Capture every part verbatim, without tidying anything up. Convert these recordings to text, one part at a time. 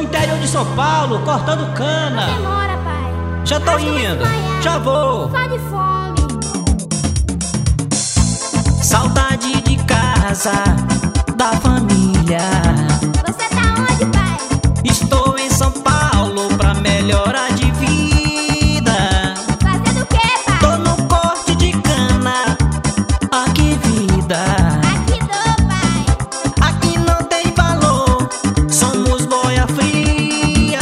no interior de São Paulo, cortando cana. Não demora, pai. Já tô Acho que vai indo, desmaiar. já vou. Só de fome. Saudade de casa, da família. Você tá onde, pai? Estou em São Paulo pra melhorar de vida. Fazendo o quê, pai? Tô no corte de cana. Ah, que vida. Aqui tô, pai. Aqui não tem valor, somos boia fria.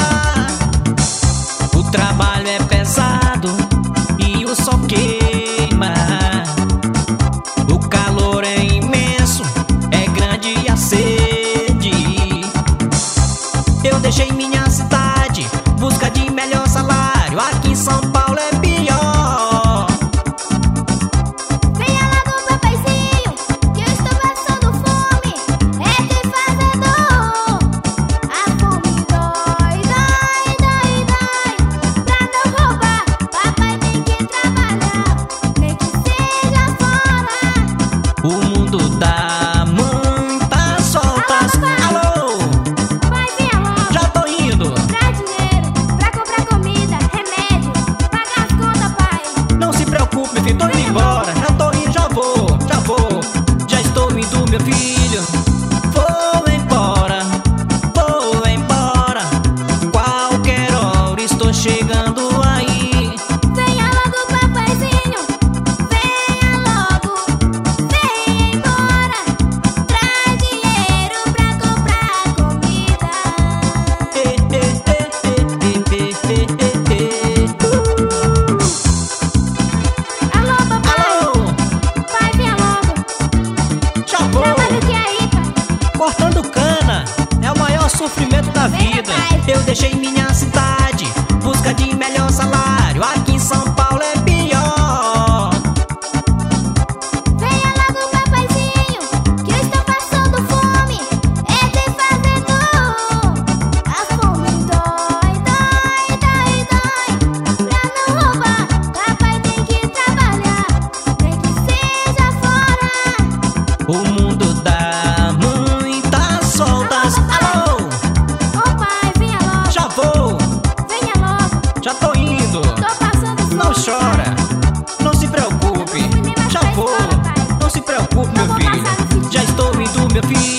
O trabalho é pesado e o sol queima. O calor é imenso, é grande a sede. Eu deixei minha cidade, busca de melhor salário. Aqui em São Paulo é pior. Venha logo, papaizinho, que eu estou passando fome. É de fazedor. A fome dói, dói, dói, dói. Pra não roubar, papai tem que trabalhar, nem que seja fora. O mundo dá muitas voltas. Alô, Pai, venha logo. já tô indo. Traz dinheiro pra comprar comida, remédio, pagar as contas, pai. Não se preocupe, meu filho, tô indo embora. Já tô indo, já vou, já vou. Já estou indo, meu filho. Vou embora, vou embora. Qualquer hora estou chegando aí. Venha logo, papaizinho, venha logo, venha embora. Traz dinheiro pra comprar comida. Eh, eh, eh, eh, eh, eh, eh, eh. Alô, papai, Alô, pai, venha logo. já vou. Trabalho o que aí, pai? Cortando cana é o maior sofrimento da Vem, vida. papai. Eu deixei minha cidade, busca de melhor salário. Aqui em São Paulo é pior. Venha logo, papaizinho, que eu estou passando fome. É de fazedor. A fome dói, dói, dói, dói. Pra não roubar, papai tem que trabalhar, nem que seja fora. O mundo dá muitas voltas. Alô, Ô pai, venha logo, já vou, venha logo. já tô indo. Tô passando fome. Não chora, não se preocupe. Já vou, não se preocupe, meu filho. Já estou indo, meu filho.